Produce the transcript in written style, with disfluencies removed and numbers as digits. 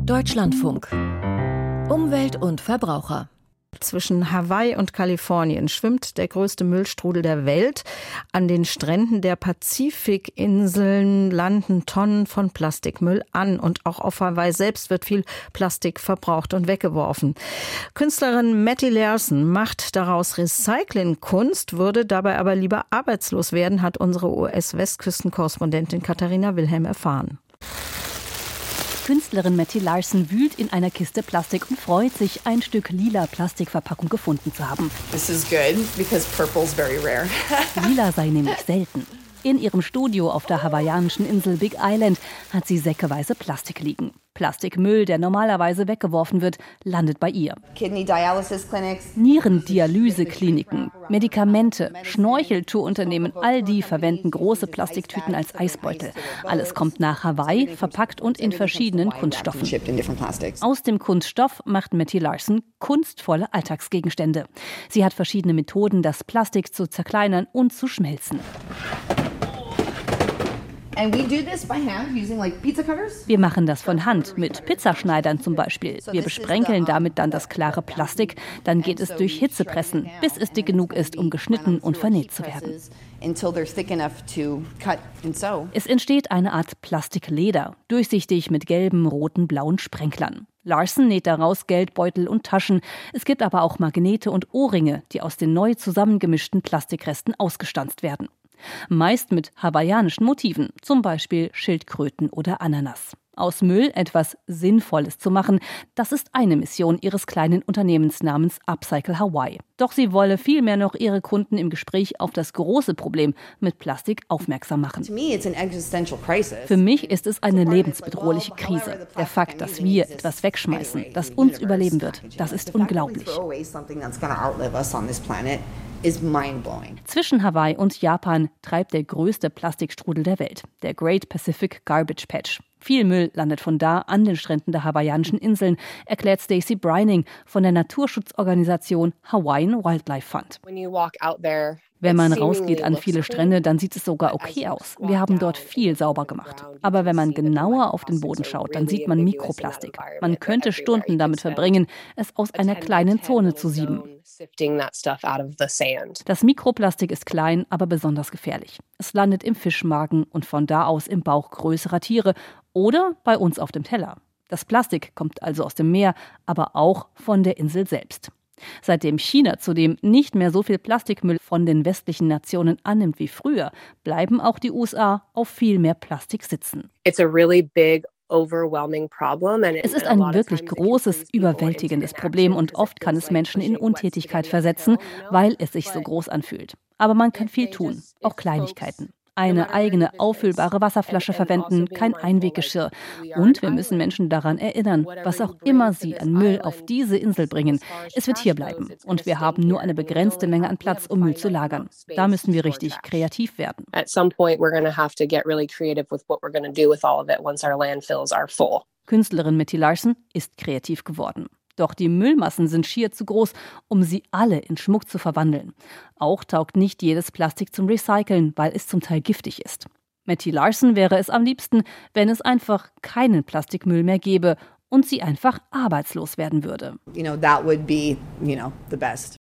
Deutschlandfunk. Umwelt und Verbraucher. Zwischen Hawaii und Kalifornien schwimmt der größte Müllstrudel der Welt. An den Stränden der Pazifikinseln landen Tonnen von Plastikmüll an. Und auch auf Hawaii selbst wird viel Plastik verbraucht und weggeworfen. Künstlerin Matty Larson macht daraus Recyclingkunst, würde dabei aber lieber arbeitslos werden, hat unsere US-Westküstenkorrespondentin Katharina Wilhelm erfahren. Künstlerin Matty Larson wühlt in einer Kiste Plastik und freut sich, ein Stück lila Plastikverpackung gefunden zu haben. This is good because purple's very rare. Lila sei nämlich selten. In ihrem Studio auf der hawaiianischen Insel Big Island hat sie säckeweise Plastik liegen. Plastikmüll, der normalerweise weggeworfen wird, landet bei ihr. Kidney dialysis clinics. Nierendialysekliniken, Medikamente, Schnorcheltourunternehmen, all die verwenden große Plastiktüten als Eisbeutel. Alles kommt nach Hawaii, verpackt und in verschiedenen Kunststoffen. Aus dem Kunststoff macht Matty Larson kunstvolle Alltagsgegenstände. Sie hat verschiedene Methoden, das Plastik zu zerkleinern und zu schmelzen. And we do this by hand using like pizza cutters. Wir machen das von Hand, mit Pizzaschneidern zum Beispiel. Wir besprenkeln damit dann das klare Plastik. Dann geht es durch Hitzepressen, bis es dick genug ist, um geschnitten und vernäht zu werden. Es entsteht eine Art Plastikleder, durchsichtig mit gelben, roten, blauen Sprenklern. Larson näht daraus Geldbeutel und Taschen. Es gibt aber auch Magnete und Ohrringe, die aus den neu zusammengemischten Plastikresten ausgestanzt werden. Meist mit hawaiianischen Motiven, zum Beispiel Schildkröten oder Ananas. Aus Müll etwas Sinnvolles zu machen, das ist eine Mission ihres kleinen Unternehmens namens Upcycle Hawaii. Doch sie wolle vielmehr noch ihre Kunden im Gespräch auf das große Problem mit Plastik aufmerksam machen. Für mich ist es eine lebensbedrohliche Krise. Der Fakt, dass wir etwas wegschmeißen, das uns überleben wird, das ist unglaublich. Zwischen Hawaii und Japan treibt der größte Plastikstrudel der Welt, der Great Pacific Garbage Patch. Viel Müll landet von da an den Stränden der hawaiianischen Inseln, erklärt Stacey Brining von der Naturschutzorganisation Hawaiian Wildlife Fund. Wenn man rausgeht an viele Strände, dann sieht es sogar okay aus. Wir haben dort viel sauber gemacht. Aber wenn man genauer auf den Boden schaut, dann sieht man Mikroplastik. Man könnte Stunden damit verbringen, es aus einer kleinen Zone zu sieben. Das Mikroplastik ist klein, aber besonders gefährlich. Es landet im Fischmagen und von da aus im Bauch größerer Tiere oder bei uns auf dem Teller. Das Plastik kommt also aus dem Meer, aber auch von der Insel selbst. Seitdem China zudem nicht mehr so viel Plastikmüll von den westlichen Nationen annimmt wie früher, bleiben auch die USA auf viel mehr Plastik sitzen. Es ist ein wirklich großes, überwältigendes Problem und oft kann es Menschen in Untätigkeit versetzen, weil es sich so groß anfühlt. Aber man kann viel tun, auch Kleinigkeiten. Eine eigene auffüllbare Wasserflasche verwenden, kein Einweggeschirr. Und wir müssen Menschen daran erinnern, was auch immer sie an Müll auf diese Insel bringen. Es wird hier bleiben. Und wir haben nur eine begrenzte Menge an Platz, um Müll zu lagern. Da müssen wir richtig kreativ werden. Künstlerin Matty Larson ist kreativ geworden. Doch die Müllmassen sind schier zu groß, um sie alle in Schmuck zu verwandeln. Auch taugt nicht jedes Plastik zum Recyceln, weil es zum Teil giftig ist. Matty Larson wäre es am liebsten, wenn es einfach keinen Plastikmüll mehr gäbe und sie einfach arbeitslos werden würde. That would be, the best.